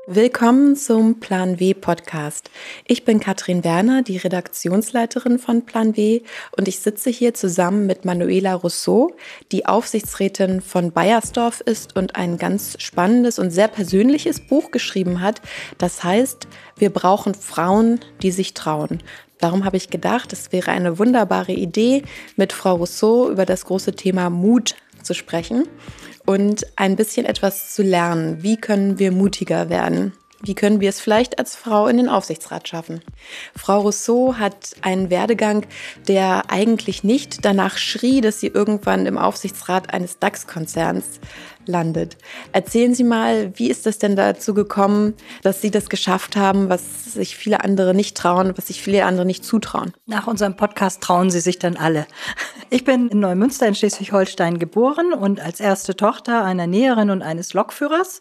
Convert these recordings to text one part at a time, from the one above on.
Willkommen zum Plan W Podcast. Ich bin Katrin Werner, die Redaktionsleiterin von Plan W, und ich sitze hier zusammen mit Manuela Rousseau, die Aufsichtsrätin von Beiersdorf ist und ein ganz spannendes und sehr persönliches Buch geschrieben hat. Das heißt, wir brauchen Frauen, die sich trauen. Darum habe ich gedacht, es wäre eine wunderbare Idee, mit Frau Rousseau über das große Thema Mut zu sprechen und ein bisschen etwas zu lernen. Wie können wir mutiger werden? Wie können wir es vielleicht als Frau in den Aufsichtsrat schaffen? Frau Rousseau hat einen Werdegang, der eigentlich nicht danach schrie, dass sie irgendwann im Aufsichtsrat eines DAX-Konzerns landet. Erzählen Sie mal, wie ist es denn dazu gekommen, dass Sie das geschafft haben, was sich viele andere nicht trauen, was sich viele andere nicht zutrauen? Nach unserem Podcast trauen sie sich dann alle. Ich bin in Neumünster in Schleswig-Holstein geboren und als erste Tochter einer Näherin und eines Lokführers.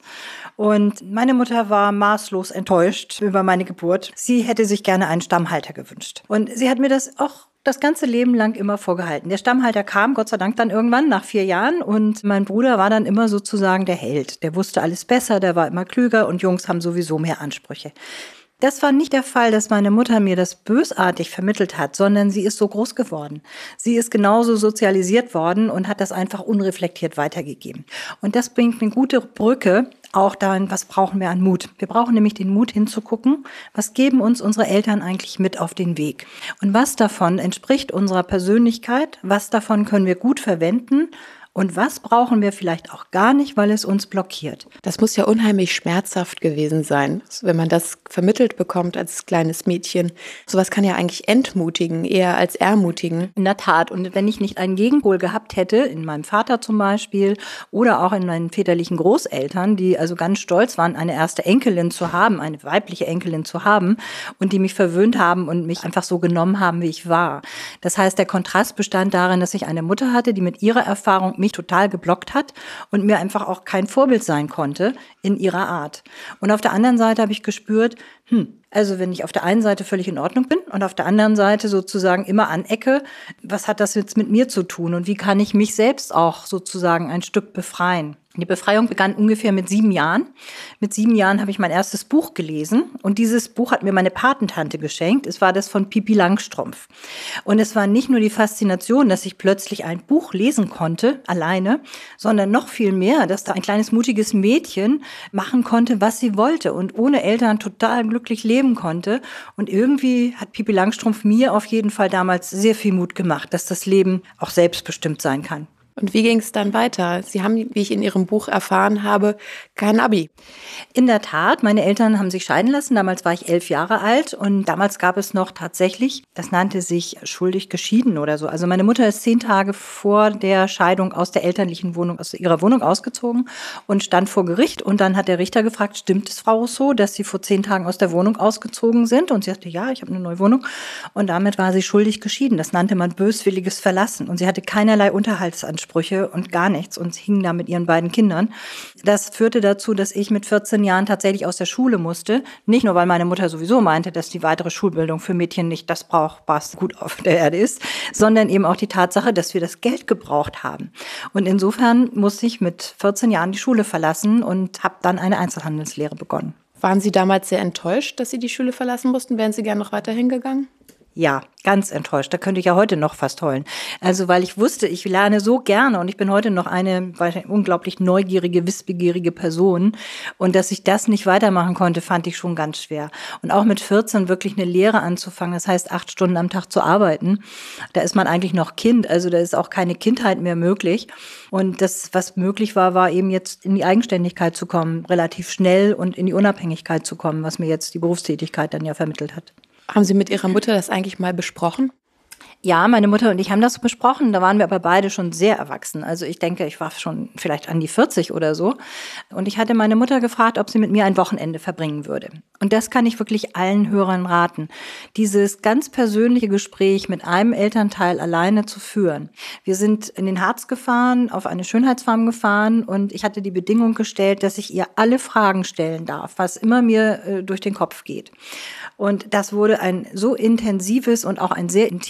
Und meine Mutter war maßlos enttäuscht über meine Geburt. Sie hätte sich gerne einen Stammhalter gewünscht. Und sie hat mir das auch das ganze Leben lang immer vorgehalten. Der Stammhalter kam, Gott sei Dank, dann irgendwann nach 4 Jahren und mein Bruder war dann immer sozusagen der Held. Der wusste alles besser, der war immer klüger und Jungs haben sowieso mehr Ansprüche. Das war nicht der Fall, dass meine Mutter mir das bösartig vermittelt hat, sondern sie ist so groß geworden. Sie ist genauso sozialisiert worden und hat das einfach unreflektiert weitergegeben. Und das bringt eine gute Brücke auch dahin, was brauchen wir an Mut. Wir brauchen nämlich den Mut hinzugucken, was geben uns unsere Eltern eigentlich mit auf den Weg. Und was davon entspricht unserer Persönlichkeit, was davon können wir gut verwenden und was brauchen wir vielleicht auch gar nicht, weil es uns blockiert. Das muss ja unheimlich schmerzhaft gewesen sein, wenn man das vermittelt bekommt als kleines Mädchen. Sowas kann ja eigentlich entmutigen, eher als ermutigen. In der Tat. Und wenn ich nicht einen Gegenpol gehabt hätte, in meinem Vater zum Beispiel oder auch in meinen väterlichen Großeltern, die also ganz stolz waren, eine erste Enkelin zu haben, eine weibliche Enkelin zu haben und die mich verwöhnt haben und mich einfach so genommen haben, wie ich war. Das heißt, der Kontrast bestand darin, dass ich eine Mutter hatte, die mit ihrer Erfahrung mich total geblockt hat und mir einfach auch kein Vorbild sein konnte in ihrer Art. Und auf der anderen Seite habe ich gespürt, also wenn ich auf der einen Seite völlig in Ordnung bin und auf der anderen Seite sozusagen immer anecke, was hat das jetzt mit mir zu tun und wie kann ich mich selbst auch sozusagen ein Stück befreien? Die Befreiung begann ungefähr mit 7 Jahren. Mit 7 Jahren habe ich mein erstes Buch gelesen und dieses Buch hat mir meine Patentante geschenkt. Es war das von Pippi Langstrumpf. Und es war nicht nur die Faszination, dass ich plötzlich ein Buch lesen konnte, alleine, sondern noch viel mehr, dass da ein kleines mutiges Mädchen machen konnte, was sie wollte und ohne Eltern total glücklich leben konnte. Und irgendwie hat Pippi Langstrumpf mir auf jeden Fall damals sehr viel Mut gemacht, dass das Leben auch selbstbestimmt sein kann. Und wie ging es dann weiter? Sie haben, wie ich in Ihrem Buch erfahren habe, kein Abi. In der Tat, meine Eltern haben sich scheiden lassen. Damals war ich 11 Jahre alt und damals gab es noch tatsächlich, das nannte sich schuldig geschieden oder so. Also meine Mutter ist 10 Tage vor der Scheidung aus der elterlichen Wohnung, aus ihrer Wohnung ausgezogen und stand vor Gericht. Und dann hat der Richter gefragt, stimmt es, Frau Rousseau, dass Sie vor 10 Tagen aus der Wohnung ausgezogen sind? Und sie sagte, ja, ich habe eine neue Wohnung. Und damit war sie schuldig geschieden. Das nannte man böswilliges Verlassen. Und sie hatte keinerlei Unterhaltsansprüche und gar nichts und hing da mit ihren beiden Kindern. Das führte dazu, dass ich mit 14 Jahren tatsächlich aus der Schule musste. Nicht nur, weil meine Mutter sowieso meinte, dass die weitere Schulbildung für Mädchen nicht das braucht, was gut auf der Erde ist, sondern eben auch die Tatsache, dass wir das Geld gebraucht haben. Und insofern musste ich mit 14 Jahren die Schule verlassen und habe dann eine Einzelhandelslehre begonnen. Waren Sie damals sehr enttäuscht, dass Sie die Schule verlassen mussten? Wären Sie gerne noch weiter hingegangen? Ja, ganz enttäuscht. Da könnte ich ja heute noch fast heulen. Also, weil ich wusste, ich lerne so gerne und ich bin heute noch eine unglaublich neugierige, wissbegierige Person. Und dass ich das nicht weitermachen konnte, fand ich schon ganz schwer. Und auch mit 14 wirklich eine Lehre anzufangen, das heißt 8 Stunden am Tag zu arbeiten, da ist man eigentlich noch Kind. Also da ist auch keine Kindheit mehr möglich. Und das, was möglich war, war eben jetzt in die Eigenständigkeit zu kommen, relativ schnell und in die Unabhängigkeit zu kommen, was mir jetzt die Berufstätigkeit dann ja vermittelt hat. Haben Sie mit Ihrer Mutter das eigentlich mal besprochen? Ja, meine Mutter und ich haben das besprochen, da waren wir aber beide schon sehr erwachsen. Also ich denke, ich war schon vielleicht an die 40 oder so. Und ich hatte meine Mutter gefragt, ob sie mit mir ein Wochenende verbringen würde. Und das kann ich wirklich allen Hörern raten, dieses ganz persönliche Gespräch mit einem Elternteil alleine zu führen. Wir sind in den Harz gefahren, auf eine Schönheitsfarm gefahren und ich hatte die Bedingung gestellt, dass ich ihr alle Fragen stellen darf, was immer mir durch den Kopf geht. Und das wurde ein so intensives und auch ein sehr intimes Gespräch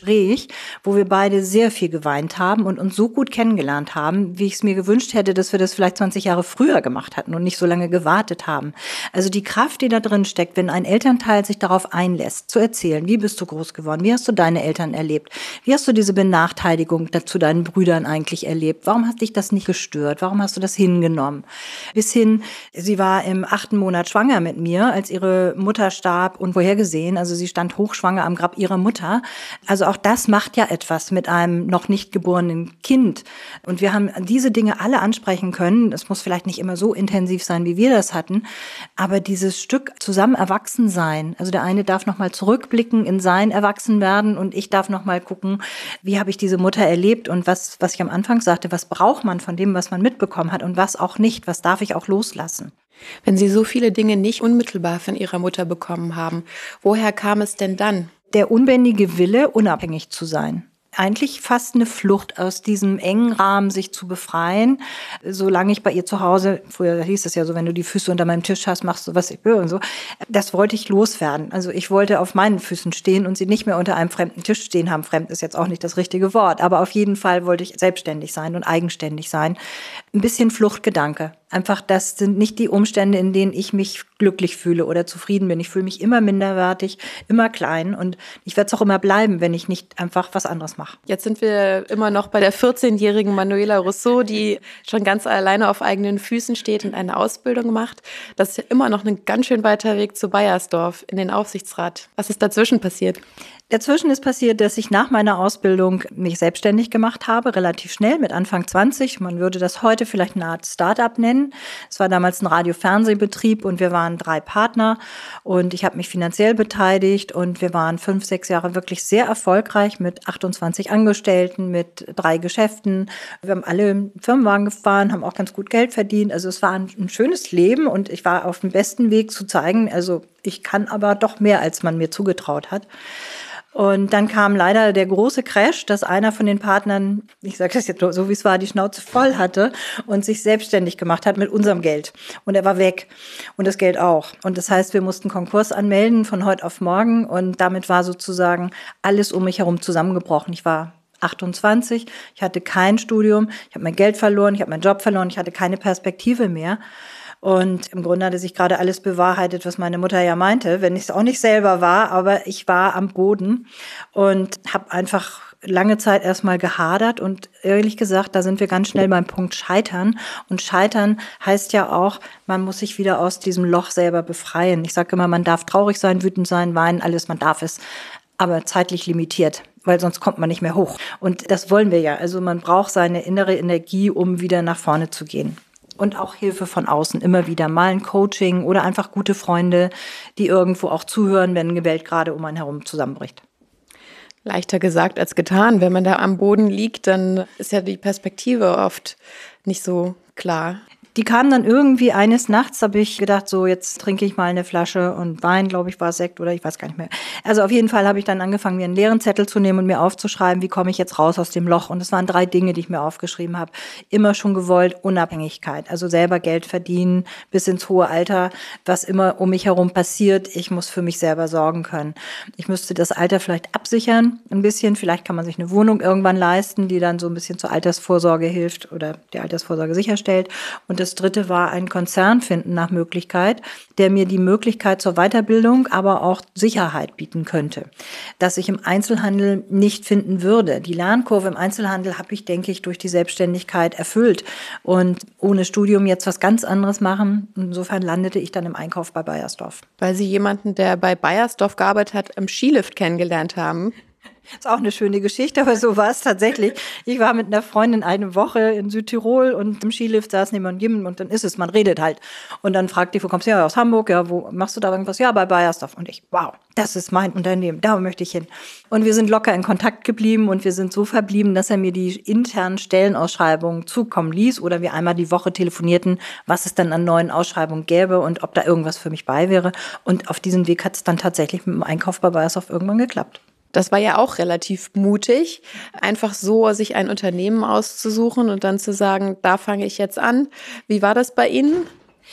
Gespräch, wo wir beide sehr viel geweint haben und uns so gut kennengelernt haben, wie ich es mir gewünscht hätte, dass wir das vielleicht 20 Jahre früher gemacht hatten und nicht so lange gewartet haben. Also die Kraft, die da drin steckt, wenn ein Elternteil sich darauf einlässt, zu erzählen, wie bist du groß geworden, wie hast du deine Eltern erlebt, wie hast du diese Benachteiligung zu deinen Brüdern eigentlich erlebt, warum hat dich das nicht gestört, warum hast du das hingenommen? Bis hin, sie war im 8. Monat schwanger mit mir, als ihre Mutter starb, unvorhergesehen, also sie stand hochschwanger am Grab ihrer Mutter. Also auch das macht ja etwas mit einem noch nicht geborenen Kind. Und wir haben diese Dinge alle ansprechen können. Es muss vielleicht nicht immer so intensiv sein, wie wir das hatten, aber dieses Stück zusammen erwachsen sein. Also der eine darf nochmal zurückblicken in sein Erwachsenwerden und ich darf nochmal gucken, wie habe ich diese Mutter erlebt und was ich am Anfang sagte, was braucht man von dem, was man mitbekommen hat und was auch nicht, was darf ich auch loslassen. Wenn Sie so viele Dinge nicht unmittelbar von Ihrer Mutter bekommen haben, woher kam es denn dann? Der unbändige Wille, unabhängig zu sein. Eigentlich fast eine Flucht aus diesem engen Rahmen, sich zu befreien. Solange ich bei ihr zu Hause, früher hieß es ja so, wenn du die Füße unter meinem Tisch hast, machst du, was ich will und so. Das wollte ich loswerden. Also ich wollte auf meinen Füßen stehen und sie nicht mehr unter einem fremden Tisch stehen haben. Fremd ist jetzt auch nicht das richtige Wort. Aber auf jeden Fall wollte ich selbstständig sein und eigenständig sein. Ein bisschen Fluchtgedanke. Einfach, das sind nicht die Umstände, in denen ich mich glücklich fühle oder zufrieden bin. Ich fühle mich immer minderwertig, immer klein und ich werde es auch immer bleiben, wenn ich nicht einfach was anderes mache. Jetzt sind wir immer noch bei der 14-jährigen Manuela Rousseau, die schon ganz alleine auf eigenen Füßen steht und eine Ausbildung macht. Das ist ja immer noch ein ganz schön weiter Weg zu Beiersdorf in den Aufsichtsrat. Was ist dazwischen passiert? Dazwischen ist passiert, dass ich nach meiner Ausbildung mich selbstständig gemacht habe, relativ schnell, mit Anfang 20. Man würde das heute vielleicht eine Art Start-up nennen. Es war damals ein Radio-Fernsehbetrieb und wir waren 3 Partner und ich habe mich finanziell beteiligt und wir waren 5, 6 Jahre wirklich sehr erfolgreich mit 28 Angestellten, mit 3 Geschäften. Wir haben alle einen Firmenwagen gefahren, haben auch ganz gut Geld verdient. Also es war ein schönes Leben und ich war auf dem besten Weg zu zeigen, also ich kann aber doch mehr, als man mir zugetraut hat. Und dann kam leider der große Crash, dass einer von den Partnern, ich sage das jetzt so wie es war, die Schnauze voll hatte und sich selbstständig gemacht hat mit unserem Geld. Und er war weg und das Geld auch. Und das heißt, wir mussten Konkurs anmelden von heute auf morgen und damit war sozusagen alles um mich herum zusammengebrochen. Ich war 28, ich hatte kein Studium, ich habe mein Geld verloren, ich habe meinen Job verloren, ich hatte keine Perspektive mehr. Und im Grunde hatte sich gerade alles bewahrheitet, was meine Mutter ja meinte, wenn ich es auch nicht selber war, aber ich war am Boden und habe einfach lange Zeit erstmal gehadert und ehrlich gesagt, da sind wir ganz schnell beim Punkt Scheitern. Und Scheitern heißt ja auch, man muss sich wieder aus diesem Loch selber befreien. Ich sage immer, man darf traurig sein, wütend sein, weinen, alles, man darf es, aber zeitlich limitiert, weil sonst kommt man nicht mehr hoch. Und das wollen wir ja. Also man braucht seine innere Energie, um wieder nach vorne zu gehen. Und auch Hilfe von außen, immer wieder mal ein Coaching oder einfach gute Freunde, die irgendwo auch zuhören, wenn eine Welt gerade um einen herum zusammenbricht. Leichter gesagt als getan. Wenn man da am Boden liegt, dann ist ja die Perspektive oft nicht so klar. Die kamen dann irgendwie eines Nachts, habe ich gedacht, so jetzt trinke ich mal eine Flasche und Wein, glaube ich, war Sekt oder ich weiß gar nicht mehr. Also auf jeden Fall habe ich dann angefangen, mir einen leeren Zettel zu nehmen und mir aufzuschreiben, wie komme ich jetzt raus aus dem Loch. Und es waren 3 Dinge, die ich mir aufgeschrieben habe. Immer schon gewollt, Unabhängigkeit, also selber Geld verdienen bis ins hohe Alter, was immer um mich herum passiert. Ich muss für mich selber sorgen können. Ich müsste das Alter vielleicht absichern, ein bisschen. Vielleicht kann man sich eine Wohnung irgendwann leisten, die dann so ein bisschen zur Altersvorsorge hilft oder die Altersvorsorge sicherstellt. Und das 3. war ein Konzern finden nach Möglichkeit, der mir die Möglichkeit zur Weiterbildung, aber auch Sicherheit bieten könnte, dass ich im Einzelhandel nicht finden würde. Die Lernkurve im Einzelhandel habe ich, denke ich, durch die Selbstständigkeit erfüllt und ohne Studium jetzt was ganz anderes machen. Insofern landete ich dann im Einkauf bei Beiersdorf. Weil Sie jemanden, der bei Beiersdorf gearbeitet hat, im Skilift kennengelernt haben. Ist auch eine schöne Geschichte, aber so war es tatsächlich. Ich war mit einer Freundin eine Woche in Südtirol und im Skilift saß neben jemandem und dann ist es, man redet halt. Und dann fragt die, wo kommst du her? Aus Hamburg? Ja, wo machst du da irgendwas? Ja, bei Beiersdorf. Und ich, wow, das ist mein Unternehmen, da möchte ich hin. Und wir sind locker in Kontakt geblieben und wir sind so verblieben, dass er mir die internen Stellenausschreibungen zukommen ließ oder wir einmal die Woche telefonierten, was es dann an neuen Ausschreibungen gäbe und ob da irgendwas für mich bei wäre. Und auf diesem Weg hat es dann tatsächlich mit dem Einkauf bei Beiersdorf irgendwann geklappt. Das war ja auch relativ mutig, einfach so sich ein Unternehmen auszusuchen und dann zu sagen, da fange ich jetzt an. Wie war das bei Ihnen?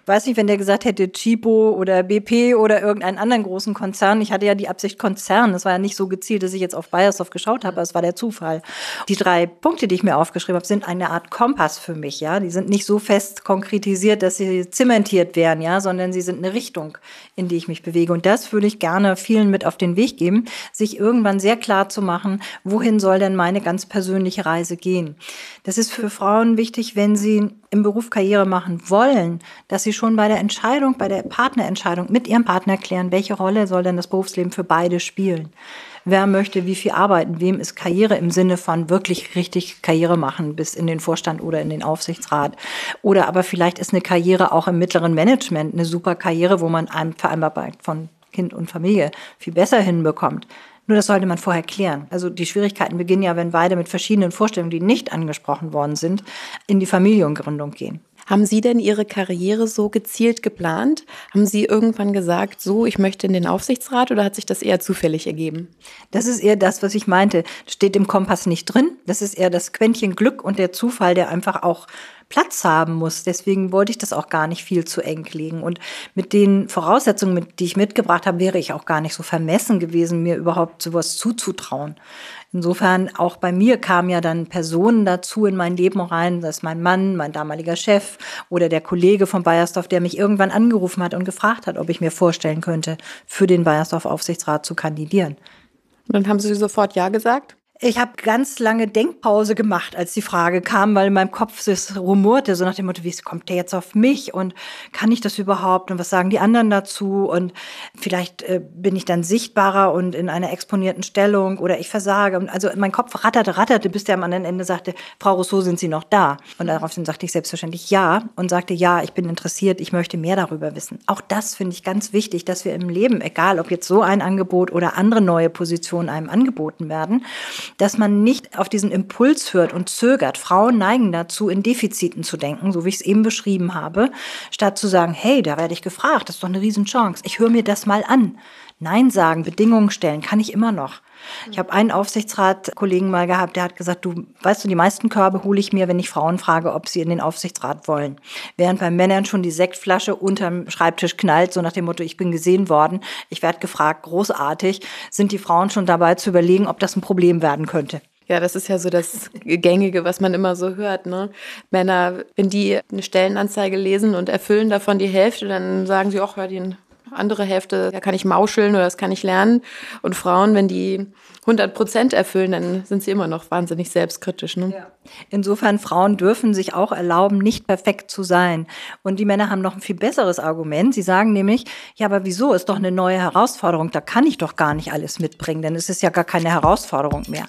weiß nicht, wenn der gesagt hätte Chipo oder BP oder irgendeinen anderen großen Konzern. Ich hatte ja die Absicht Konzern. Das war ja nicht so gezielt, dass ich jetzt auf Beiersdorf geschaut habe, aber es war der Zufall. Die 3 Punkte, die ich mir aufgeschrieben habe, sind eine Art Kompass für mich. Ja, die sind nicht so fest konkretisiert, dass sie zementiert werden, ja, sondern sie sind eine Richtung, in die ich mich bewege. Und das würde ich gerne vielen mit auf den Weg geben, sich irgendwann sehr klar zu machen, wohin soll denn meine ganz persönliche Reise gehen. Das ist für Frauen wichtig, wenn sie im Beruf Karriere machen wollen, dass sie schon bei der Entscheidung, bei der Partnerentscheidung mit ihrem Partner klären, welche Rolle soll denn das Berufsleben für beide spielen. Wer möchte wie viel arbeiten? Wem ist Karriere im Sinne von wirklich richtig Karriere machen bis in den Vorstand oder in den Aufsichtsrat? Oder aber vielleicht ist eine Karriere auch im mittleren Management eine super Karriere, wo man eine Vereinbarkeit von Kind und Familie viel besser hinbekommt. Nur das sollte man vorher klären. Also die Schwierigkeiten beginnen ja, wenn beide mit verschiedenen Vorstellungen, die nicht angesprochen worden sind, in die Familiengründung gehen. Haben Sie denn Ihre Karriere so gezielt geplant? Haben Sie irgendwann gesagt, so, ich möchte in den Aufsichtsrat, oder hat sich das eher zufällig ergeben? Das ist eher das, was ich meinte. Das steht im Kompass nicht drin. Das ist eher das Quäntchen Glück und der Zufall, der einfach auch Platz haben muss. Deswegen wollte ich das auch gar nicht viel zu eng legen. Und mit den Voraussetzungen, die ich mitgebracht habe, wäre ich auch gar nicht so vermessen gewesen, mir überhaupt sowas zuzutrauen. Insofern, auch bei mir kamen ja dann Personen dazu in mein Leben rein, das ist mein Mann, mein damaliger Chef oder der Kollege von Beiersdorf, der mich irgendwann angerufen hat und gefragt hat, ob ich mir vorstellen könnte, für den Beiersdorf-Aufsichtsrat zu kandidieren. Und dann haben Sie sofort Ja gesagt? Ich habe ganz lange Denkpause gemacht, als die Frage kam, weil in meinem Kopf es rumorte, so nach dem Motto, wie kommt der jetzt auf mich und kann ich das überhaupt und was sagen die anderen dazu und vielleicht bin ich dann sichtbarer und in einer exponierten Stellung oder ich versage. Und also mein Kopf ratterte, bis der am anderen Ende sagte, Frau Rousseau, sind Sie noch da? Und daraufhin sagte ich selbstverständlich ja und sagte, ja, ich bin interessiert, ich möchte mehr darüber wissen. Auch das finde ich ganz wichtig, dass wir im Leben, egal ob jetzt so ein Angebot oder andere neue Positionen einem angeboten werden, dass man nicht auf diesen Impuls hört und zögert. Frauen neigen dazu, in Defiziten zu denken, so wie ich es eben beschrieben habe, statt zu sagen, hey, da werde ich gefragt, das ist doch eine Riesenchance. Ich höre mir das mal an. Nein sagen, Bedingungen stellen, kann ich immer noch. Ich habe einen Aufsichtsratkollegen mal gehabt, der hat gesagt, du weißt du, die meisten Körbe hole ich mir, wenn ich Frauen frage, ob sie in den Aufsichtsrat wollen. Während beim Männern schon die Sektflasche unterm Schreibtisch knallt, so nach dem Motto, ich bin gesehen worden, ich werde gefragt, großartig, sind die Frauen schon dabei zu überlegen, ob das ein Problem werden könnte. Ja, das ist ja so das Gängige, was man immer so hört, ne? Männer, wenn die eine Stellenanzeige lesen und erfüllen davon die Hälfte, dann sagen sie, ach ja, die andere Hälfte, da kann ich mauscheln oder das kann ich lernen. Und Frauen, wenn die 100% erfüllen, dann sind sie immer noch wahnsinnig selbstkritisch, ne? Ja. Insofern, Frauen dürfen sich auch erlauben, nicht perfekt zu sein. Und die Männer haben noch ein viel besseres Argument. Sie sagen nämlich, ja, aber wieso, ist doch eine neue Herausforderung, da kann ich doch gar nicht alles mitbringen, denn es ist ja gar keine Herausforderung mehr.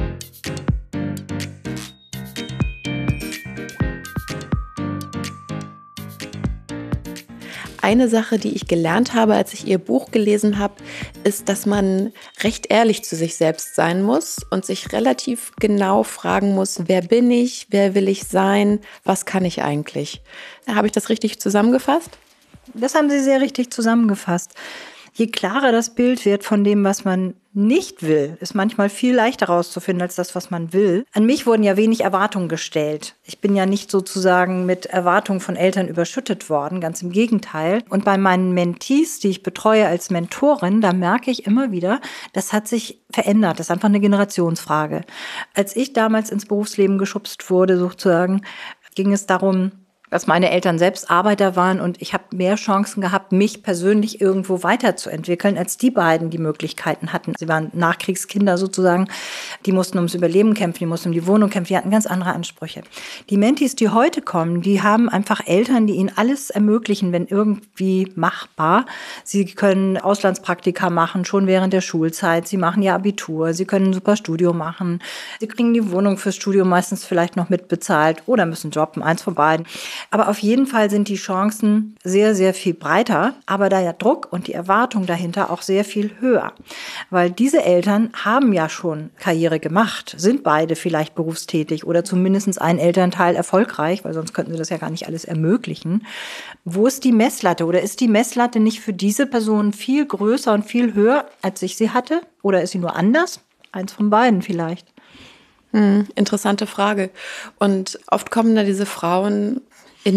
Eine Sache, die ich gelernt habe, als ich Ihr Buch gelesen habe, ist, dass man recht ehrlich zu sich selbst sein muss und sich relativ genau fragen muss, wer bin ich, wer will ich sein, was kann ich eigentlich? Habe ich das richtig zusammengefasst? Das haben Sie sehr richtig zusammengefasst. Je klarer das Bild wird von dem, was man nicht will, ist manchmal viel leichter herauszufinden als das, was man will. An mich wurden ja wenig Erwartungen gestellt. Ich bin ja nicht sozusagen mit Erwartungen von Eltern überschüttet worden, ganz im Gegenteil. Und bei meinen Mentees, die ich betreue als Mentorin, da merke ich immer wieder, das hat sich verändert. Das ist einfach eine Generationsfrage. Als ich damals ins Berufsleben geschubst wurde, sozusagen, ging es darum, dass meine Eltern selbst Arbeiter waren und ich habe mehr Chancen gehabt, mich persönlich irgendwo weiterzuentwickeln, als die beiden die Möglichkeiten hatten. Sie waren Nachkriegskinder sozusagen, die mussten ums Überleben kämpfen, die mussten um die Wohnung kämpfen, die hatten ganz andere Ansprüche. Die Mentees, die heute kommen, die haben einfach Eltern, die ihnen alles ermöglichen, wenn irgendwie machbar. Sie können Auslandspraktika machen, schon während der Schulzeit, sie machen ihr Abitur, sie können ein super Studium machen, sie kriegen die Wohnung fürs Studium meistens vielleicht noch mitbezahlt oder müssen jobben, eins von beiden. Aber auf jeden Fall sind die Chancen sehr, sehr viel breiter, aber der Druck und die Erwartung dahinter auch sehr viel höher. Weil diese Eltern haben ja schon Karriere gemacht, sind beide vielleicht berufstätig oder zumindest ein Elternteil erfolgreich, weil sonst könnten sie das ja gar nicht alles ermöglichen. Wo ist die Messlatte oder ist die Messlatte nicht für diese Personen viel größer und viel höher, als ich sie hatte? Oder ist sie nur anders? Eins von beiden vielleicht. Interessante Frage. Und oft kommen da diese Frauen in den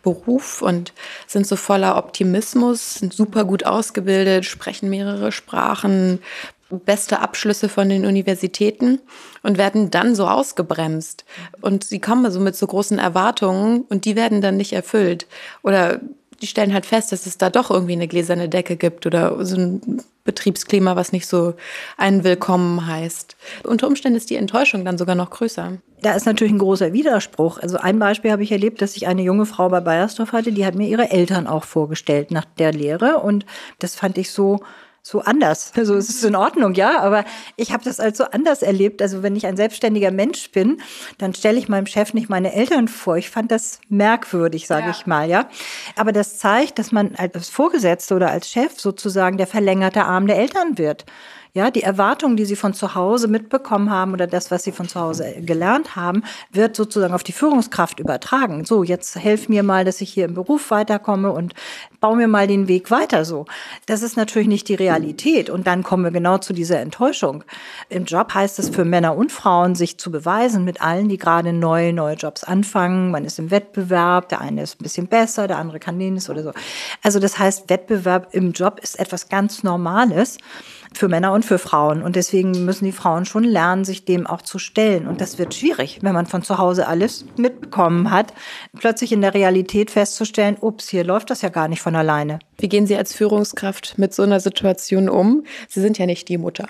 Beruf und sind so voller Optimismus, sind super gut ausgebildet, sprechen mehrere Sprachen, beste Abschlüsse von den Universitäten und werden dann so ausgebremst. Und sie kommen so mit so großen Erwartungen und die werden dann nicht erfüllt. Oder die stellen halt fest, dass es da doch irgendwie eine gläserne Decke gibt oder so ein Betriebsklima, was nicht so einen willkommen heißt. Unter Umständen ist die Enttäuschung dann sogar noch größer. Da ist natürlich ein großer Widerspruch. Also ein Beispiel habe ich erlebt, dass ich eine junge Frau bei Beiersdorf hatte, die hat mir ihre Eltern auch vorgestellt nach der Lehre. Und das fand ich so anders. Also es ist in Ordnung, ja, aber ich habe das als so anders erlebt. Also wenn ich ein selbstständiger Mensch bin, dann stelle ich meinem Chef nicht meine Eltern vor. Ich fand das merkwürdig, sage ich mal, ja. Aber das zeigt, dass man als Vorgesetzte oder als Chef sozusagen der verlängerte Arm der Eltern wird. Ja, die Erwartungen, die sie von zu Hause mitbekommen haben oder das, was sie von zu Hause gelernt haben, wird sozusagen auf die Führungskraft übertragen. So, jetzt helf mir mal, dass ich hier im Beruf weiterkomme und baue mir mal den Weg weiter so. Das ist natürlich nicht die Realität. Und dann kommen wir genau zu dieser Enttäuschung. Im Job heißt es für Männer und Frauen, sich zu beweisen mit allen, die gerade neue Jobs anfangen. Man ist im Wettbewerb, der eine ist ein bisschen besser, der andere kann den oder so. Also das heißt, Wettbewerb im Job ist etwas ganz Normales für Männer und für Frauen. Und deswegen müssen die Frauen schon lernen, sich dem auch zu stellen. Und das wird schwierig, wenn man von zu Hause alles mitbekommen hat, plötzlich in der Realität festzustellen, ups, hier läuft das ja gar nicht von alleine. Wie gehen Sie als Führungskraft mit so einer Situation um? Sie sind ja nicht die Mutter.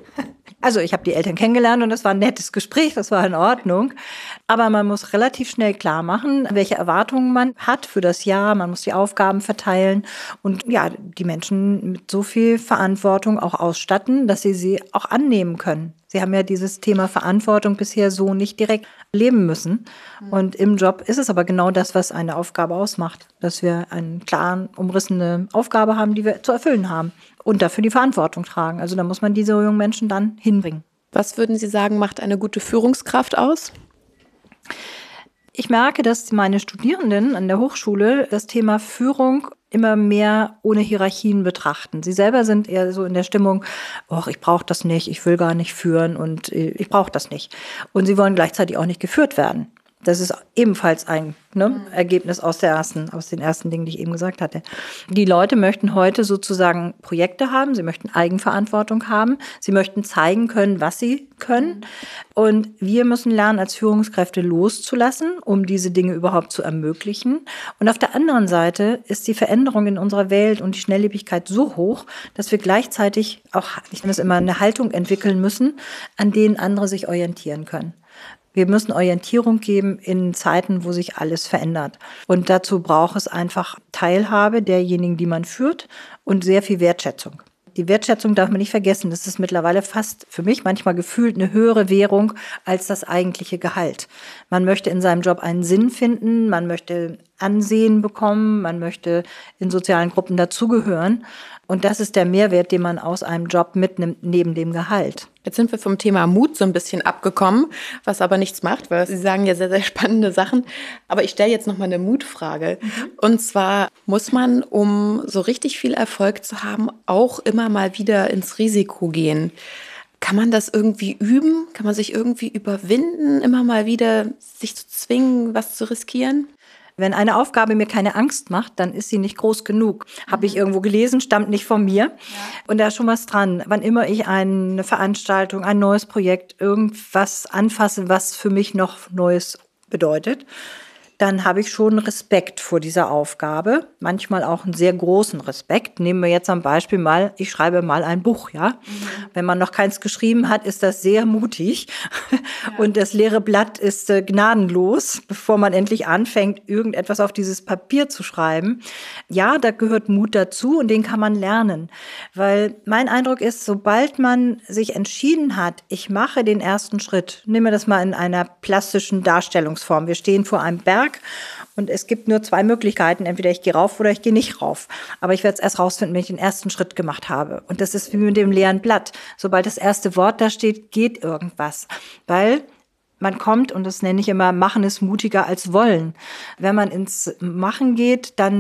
Also ich habe die Eltern kennengelernt und das war ein nettes Gespräch, das war in Ordnung. Aber man muss relativ schnell klar machen, welche Erwartungen man hat für das Jahr. Man muss die Aufgaben verteilen und ja, die Menschen mit so viel Verantwortung auch ausstatten, dass sie auch annehmen können. Sie haben ja dieses Thema Verantwortung bisher so nicht direkt leben müssen. Und im Job ist es aber genau das, was eine Aufgabe ausmacht. Dass wir eine klar umrissene Aufgabe haben, die wir zu erfüllen haben. Und dafür die Verantwortung tragen. Also da muss man diese jungen Menschen dann hinbringen. Was würden Sie sagen, macht eine gute Führungskraft aus? Ich merke, dass meine Studierenden an der Hochschule das Thema Führung immer mehr ohne Hierarchien betrachten. Sie selber sind eher so in der Stimmung, ach, ich brauche das nicht, ich will gar nicht führen und ich brauche das nicht. Und sie wollen gleichzeitig auch nicht geführt werden. Das ist ebenfalls ein Ergebnis aus den ersten Dingen, die ich eben gesagt hatte. Die Leute möchten heute sozusagen Projekte haben, sie möchten Eigenverantwortung haben, sie möchten zeigen können, was sie können. Und wir müssen lernen, als Führungskräfte loszulassen, um diese Dinge überhaupt zu ermöglichen. Und auf der anderen Seite ist die Veränderung in unserer Welt und die Schnelllebigkeit so hoch, dass wir gleichzeitig auch, ich nenne es immer, eine Haltung entwickeln müssen, an denen andere sich orientieren können. Wir müssen Orientierung geben in Zeiten, wo sich alles verändert. Und dazu braucht es einfach Teilhabe derjenigen, die man führt und sehr viel Wertschätzung. Die Wertschätzung darf man nicht vergessen. Das ist mittlerweile fast für mich manchmal gefühlt eine höhere Währung als das eigentliche Gehalt. Man möchte in seinem Job einen Sinn finden, man möchte Ansehen bekommen, man möchte in sozialen Gruppen dazugehören. Und das ist der Mehrwert, den man aus einem Job mitnimmt, neben dem Gehalt. Jetzt sind wir vom Thema Mut so ein bisschen abgekommen, was aber nichts macht, weil Sie sagen ja sehr, sehr spannende Sachen. Aber ich stelle jetzt noch mal eine Mutfrage. Und zwar muss man, um so richtig viel Erfolg zu haben, auch immer mal wieder ins Risiko gehen. Kann man das irgendwie üben? Kann man sich irgendwie überwinden, immer mal wieder sich zu zwingen, was zu riskieren? Wenn eine Aufgabe mir keine Angst macht, dann ist sie nicht groß genug. Habe ich irgendwo gelesen, stammt nicht von mir. Ja. Und da ist schon was dran. Wann immer ich eine Veranstaltung, ein neues Projekt, irgendwas anfasse, was für mich noch Neues bedeutet, dann habe ich schon Respekt vor dieser Aufgabe. Manchmal auch einen sehr großen Respekt. Nehmen wir jetzt am Beispiel mal, ich schreibe mal ein Buch, ja. Wenn man noch keins geschrieben hat, ist das sehr mutig. Ja. Und das leere Blatt ist gnadenlos, bevor man endlich anfängt, irgendetwas auf dieses Papier zu schreiben. Ja, da gehört Mut dazu und den kann man lernen. Weil mein Eindruck ist, sobald man sich entschieden hat, ich mache den ersten Schritt, nehmen wir das mal in einer plastischen Darstellungsform. Wir stehen vor einem Berg, und es gibt nur zwei Möglichkeiten. Entweder ich gehe rauf oder ich gehe nicht rauf. Aber ich werde es erst rausfinden, wenn ich den ersten Schritt gemacht habe. Und das ist wie mit dem leeren Blatt. Sobald das erste Wort da steht, geht irgendwas. Weil man kommt, und das nenne ich immer, Machen ist mutiger als Wollen. Wenn man ins Machen geht, dann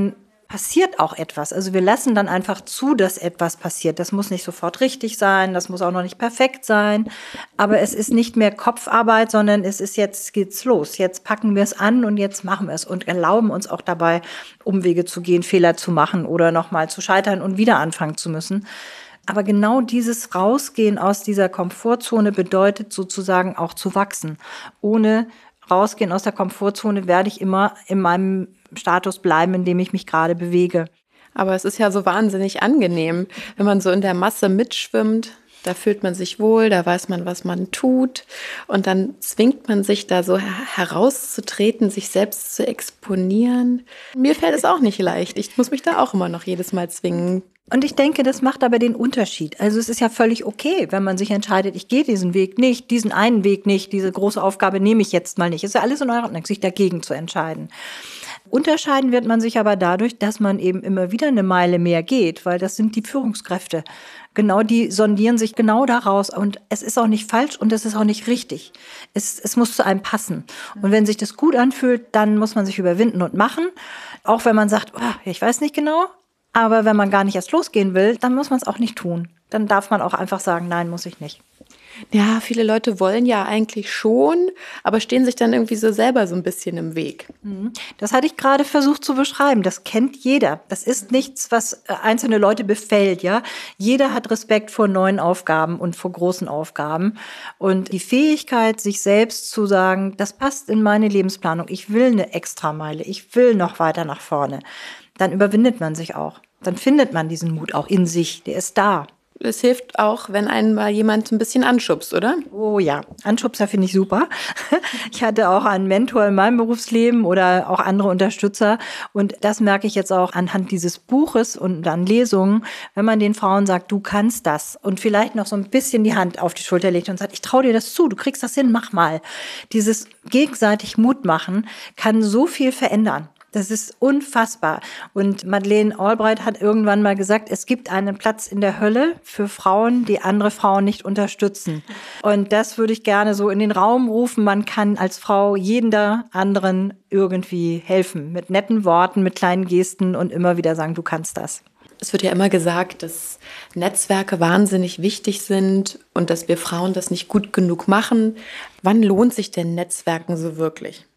passiert auch etwas. Also wir lassen dann einfach zu, dass etwas passiert. Das muss nicht sofort richtig sein, das muss auch noch nicht perfekt sein. Aber es ist nicht mehr Kopfarbeit, sondern es ist jetzt geht's los. Jetzt packen wir es an und jetzt machen wir es und erlauben uns auch dabei, Umwege zu gehen, Fehler zu machen oder nochmal zu scheitern und wieder anfangen zu müssen. Aber genau dieses Rausgehen aus dieser Komfortzone bedeutet sozusagen auch zu wachsen. Ohne Rausgehen aus der Komfortzone werde ich immer in meinem Status bleiben, in dem ich mich gerade bewege. Aber es ist ja so wahnsinnig angenehm, wenn man so in der Masse mitschwimmt. Da fühlt man sich wohl, da weiß man, was man tut. Und dann zwingt man sich da so herauszutreten, sich selbst zu exponieren. Mir fällt es auch nicht leicht. Ich muss mich da auch immer noch jedes Mal zwingen. Und ich denke, das macht aber den Unterschied. Also es ist ja völlig okay, wenn man sich entscheidet, ich gehe diesen Weg nicht, diesen einen Weg nicht, diese große Aufgabe nehme ich jetzt mal nicht. Es ist ja alles in Ordnung, sich dagegen zu entscheiden. Unterscheiden wird man sich aber dadurch, dass man eben immer wieder eine Meile mehr geht, weil das sind die Führungskräfte. Genau, die sondieren sich genau daraus und es ist auch nicht falsch und es ist auch nicht richtig. Es muss zu einem passen. Und wenn sich das gut anfühlt, dann muss man sich überwinden und machen. Auch wenn man sagt, oh, ich weiß nicht genau, aber wenn man gar nicht erst losgehen will, dann muss man es auch nicht tun. Dann darf man auch einfach sagen, nein, muss ich nicht. Ja, viele Leute wollen ja eigentlich schon, aber stehen sich dann irgendwie so selber so ein bisschen im Weg. Das hatte ich gerade versucht zu beschreiben. Das kennt jeder. Das ist nichts, was einzelne Leute befällt, ja. Jeder hat Respekt vor neuen Aufgaben und vor großen Aufgaben. Und die Fähigkeit, sich selbst zu sagen, das passt in meine Lebensplanung. Ich will eine Extrameile. Ich will noch weiter nach vorne. Dann überwindet man sich auch. Dann findet man diesen Mut auch in sich. Der ist da. Es hilft auch, wenn einen mal jemand ein bisschen anschubst, oder? Oh ja, Anschubser finde ich super. Ich hatte auch einen Mentor in meinem Berufsleben oder auch andere Unterstützer. Und das merke ich jetzt auch anhand dieses Buches und an Lesungen, wenn man den Frauen sagt, du kannst das und vielleicht noch so ein bisschen die Hand auf die Schulter legt und sagt, ich traue dir das zu, du kriegst das hin, mach mal. Dieses gegenseitig Mut machen kann so viel verändern. Das ist unfassbar. Und Madeleine Albright hat irgendwann mal gesagt, es gibt einen Platz in der Hölle für Frauen, die andere Frauen nicht unterstützen. Und das würde ich gerne so in den Raum rufen. Man kann als Frau jeder anderen irgendwie helfen. Mit netten Worten, mit kleinen Gesten und immer wieder sagen, du kannst das. Es wird ja immer gesagt, dass Netzwerke wahnsinnig wichtig sind und dass wir Frauen das nicht gut genug machen. Wann lohnt sich denn Netzwerken so wirklich?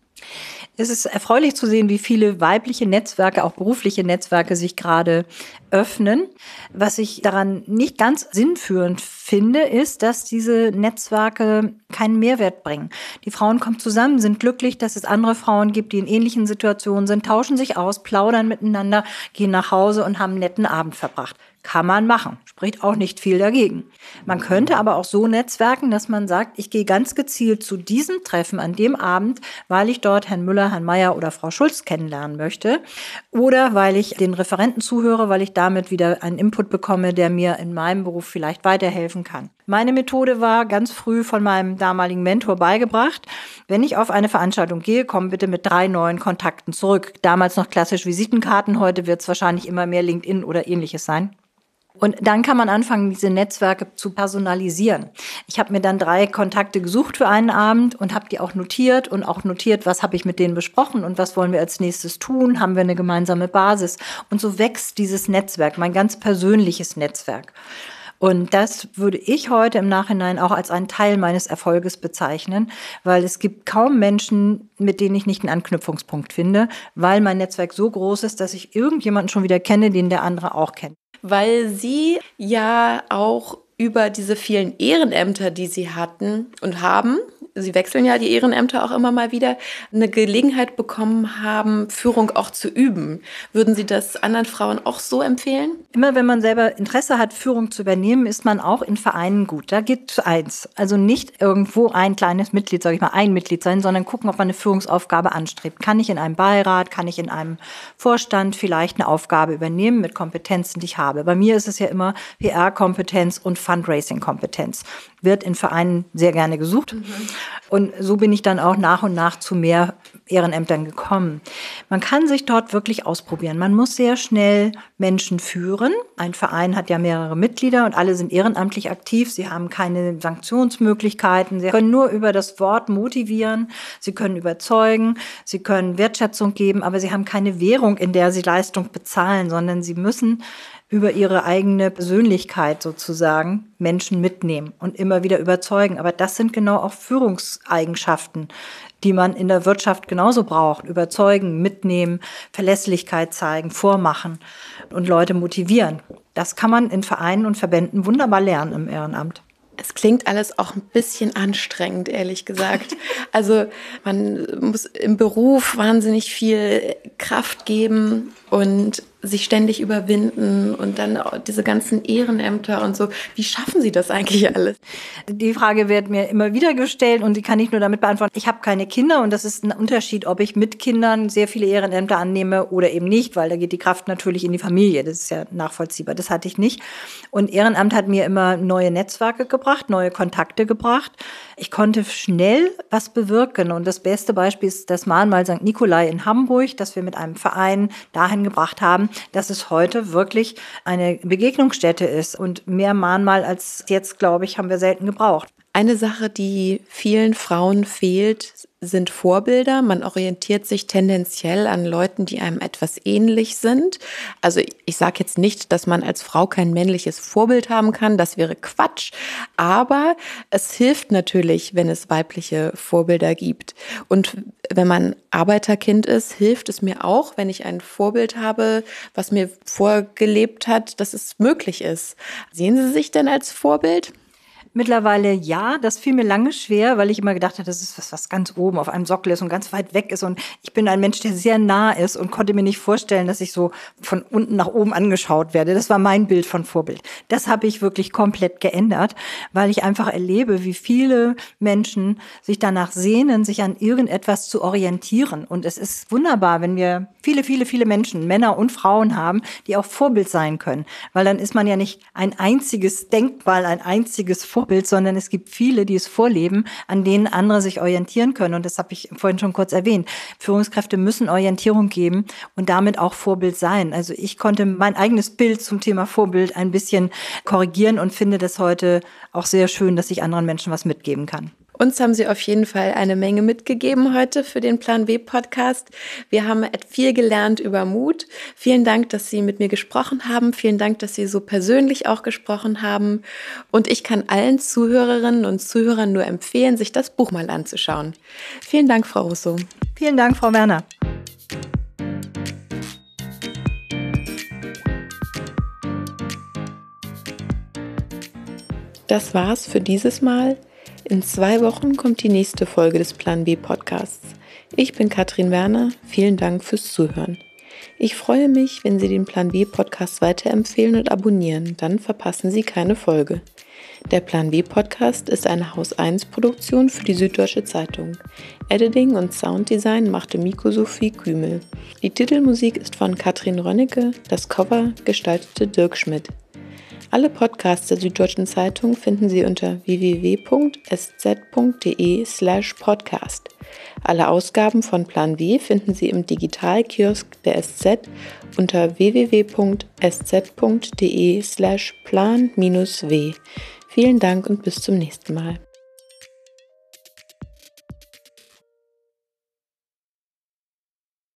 Es ist erfreulich zu sehen, wie viele weibliche Netzwerke, auch berufliche Netzwerke sich gerade öffnen. Was ich daran nicht ganz sinnführend finde, ist, dass diese Netzwerke keinen Mehrwert bringen. Die Frauen kommen zusammen, sind glücklich, dass es andere Frauen gibt, die in ähnlichen Situationen sind, tauschen sich aus, plaudern miteinander, gehen nach Hause und haben einen netten Abend verbracht. Kann man machen, spricht auch nicht viel dagegen. Man könnte aber auch so netzwerken, dass man sagt, ich gehe ganz gezielt zu diesem Treffen an dem Abend, weil ich dort Herrn Müller, Herrn Meier oder Frau Schulz kennenlernen möchte oder weil ich den Referenten zuhöre, weil ich damit wieder einen Input bekomme, der mir in meinem Beruf vielleicht weiterhelfen kann. Meine Methode war ganz früh von meinem damaligen Mentor beigebracht. Wenn ich auf eine Veranstaltung gehe, komm bitte mit 3 neuen Kontakten zurück. Damals noch klassisch Visitenkarten, heute wird es wahrscheinlich immer mehr LinkedIn oder ähnliches sein. Und dann kann man anfangen, diese Netzwerke zu personalisieren. Ich habe mir dann 3 Kontakte gesucht für einen Abend und habe die auch notiert und auch notiert, was habe ich mit denen besprochen und was wollen wir als nächstes tun, haben wir eine gemeinsame Basis. Und so wächst dieses Netzwerk, mein ganz persönliches Netzwerk. Und das würde ich heute im Nachhinein auch als einen Teil meines Erfolges bezeichnen, weil es gibt kaum Menschen, mit denen ich nicht einen Anknüpfungspunkt finde, weil mein Netzwerk so groß ist, dass ich irgendjemanden schon wieder kenne, den der andere auch kennt. Weil Sie ja auch über diese vielen Ehrenämter, die Sie hatten und haben, Sie wechseln ja die Ehrenämter auch immer mal wieder, eine Gelegenheit bekommen haben, Führung auch zu üben. Würden Sie das anderen Frauen auch so empfehlen? Immer wenn man selber Interesse hat, Führung zu übernehmen, ist man auch in Vereinen gut. Da geht eins. Also nicht irgendwo ein kleines Mitglied, sage ich mal, ein Mitglied sein, sondern gucken, ob man eine Führungsaufgabe anstrebt. Kann ich in einem Beirat, kann ich in einem Vorstand vielleicht eine Aufgabe übernehmen mit Kompetenzen, die ich habe. Bei mir ist es ja immer PR-Kompetenz und Fundraising-Kompetenz. Wird in Vereinen sehr gerne gesucht. Und so bin ich dann auch nach und nach zu mehr Ehrenämtern gekommen. Man kann sich dort wirklich ausprobieren. Man muss sehr schnell Menschen führen. Ein Verein hat ja mehrere Mitglieder und alle sind ehrenamtlich aktiv. Sie haben keine Sanktionsmöglichkeiten. Sie können nur über das Wort motivieren. Sie können überzeugen. Sie können Wertschätzung geben, aber sie haben keine Währung, in der sie Leistung bezahlen, sondern sie müssen über ihre eigene Persönlichkeit sozusagen Menschen mitnehmen und immer wieder überzeugen. Aber das sind genau auch Führungseigenschaften, die man in der Wirtschaft genauso braucht. Überzeugen, mitnehmen, Verlässlichkeit zeigen, vormachen und Leute motivieren. Das kann man in Vereinen und Verbänden wunderbar lernen im Ehrenamt. Es klingt alles auch ein bisschen anstrengend, ehrlich gesagt. Also man muss im Beruf wahnsinnig viel Kraft geben und sich ständig überwinden und dann diese ganzen Ehrenämter und so. Wie schaffen Sie das eigentlich alles? Die Frage wird mir immer wieder gestellt und die kann ich nur damit beantworten. Ich habe keine Kinder und das ist ein Unterschied, ob ich mit Kindern sehr viele Ehrenämter annehme oder eben nicht, weil da geht die Kraft natürlich in die Familie. Das ist ja nachvollziehbar. Das hatte ich nicht. Und Ehrenamt hat mir immer neue Netzwerke gebracht, neue Kontakte gebracht. Ich konnte schnell was bewirken und das beste Beispiel ist das Mahnmal St. Nikolai in Hamburg, das wir mit einem Verein dahin gebracht haben, dass es heute wirklich eine Begegnungsstätte ist und mehr Mahnmal als jetzt, glaube ich, haben wir selten gebraucht. Eine Sache, die vielen Frauen fehlt, sind Vorbilder. Man orientiert sich tendenziell an Leuten, die einem etwas ähnlich sind. Also ich sage jetzt nicht, dass man als Frau kein männliches Vorbild haben kann, das wäre Quatsch. Aber es hilft natürlich, wenn es weibliche Vorbilder gibt. Und wenn man Arbeiterkind ist, hilft es mir auch, wenn ich ein Vorbild habe, was mir vorgelebt hat, dass es möglich ist. Sehen Sie sich denn als Vorbild? Mittlerweile ja, das fiel mir lange schwer, weil ich immer gedacht habe, das ist was ganz oben auf einem Sockel ist und ganz weit weg ist. Und ich bin ein Mensch, der sehr nah ist und konnte mir nicht vorstellen, dass ich so von unten nach oben angeschaut werde. Das war mein Bild von Vorbild. Das habe ich wirklich komplett geändert, weil ich einfach erlebe, wie viele Menschen sich danach sehnen, sich an irgendetwas zu orientieren. Und es ist wunderbar, wenn wir viele Menschen, Männer und Frauen haben, die auch Vorbild sein können. Weil dann ist man ja nicht ein einziges Denkmal, ein einziges Vorbild, sondern es gibt viele, die es vorleben, an denen andere sich orientieren können. Und das habe ich vorhin schon kurz erwähnt. Führungskräfte müssen Orientierung geben und damit auch Vorbild sein. Also ich konnte mein eigenes Bild zum Thema Vorbild ein bisschen korrigieren und finde das heute auch sehr schön, dass ich anderen Menschen was mitgeben kann. Uns haben Sie auf jeden Fall eine Menge mitgegeben heute für den Plan W Podcast. Wir haben viel gelernt über Mut. Vielen Dank, dass Sie mit mir gesprochen haben. Vielen Dank, dass Sie so persönlich auch gesprochen haben. Und ich kann allen Zuhörerinnen und Zuhörern nur empfehlen, sich das Buch mal anzuschauen. Vielen Dank, Frau Russo. Vielen Dank, Frau Werner. Das war's für dieses Mal. In 2 Wochen kommt die nächste Folge des Plan B Podcasts. Ich bin Katrin Werner. Vielen Dank fürs Zuhören. Ich freue mich, wenn Sie den Plan B Podcast weiterempfehlen und abonnieren. Dann verpassen Sie keine Folge. Der Plan B Podcast ist eine Haus 1 Produktion für die Süddeutsche Zeitung. Editing und Sounddesign machte Miko-Sophie Kümel. Die Titelmusik ist von Katrin Rönnecke, das Cover gestaltete Dirk Schmidt. Alle Podcasts der Süddeutschen Zeitung finden Sie unter www.sz.de/podcast. Alle Ausgaben von Plan W finden Sie im Digitalkiosk der SZ unter www.sz.de/plan-w. Vielen Dank und bis zum nächsten Mal.